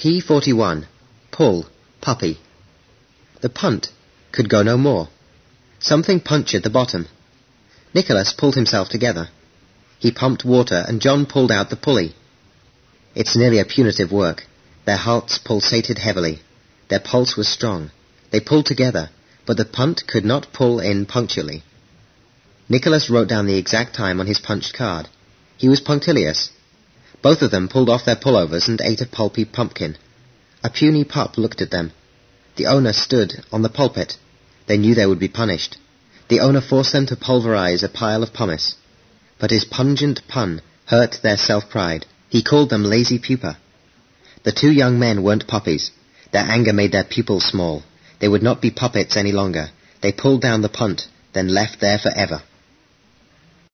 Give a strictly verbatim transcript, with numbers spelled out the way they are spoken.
P forty-one. Pull, puppy. The punt could go no more. Something punctured the bottom. Nicholas pulled himself together. He pumped water, and John pulled out the pulley. It's nearly a punitive work. Their hearts pulsated heavily. Their pulse was strong. They pulled together, but the punt could not pull in punctually. Nicholas wrote down the exact time on his punched card. He was punctilious. Both of them pulled off their pullovers and ate a pulpy pumpkin. A puny pup looked at them. The owner stood on the pulpit. They knew they would be punished. The owner forced them to pulverize a pile of pumice. But his pungent pun hurt their self-pride. He called them lazy pupa. The two young men weren't puppies. Their anger made their pupils small. They would not be puppets any longer. They pulled down the punt, then left there forever.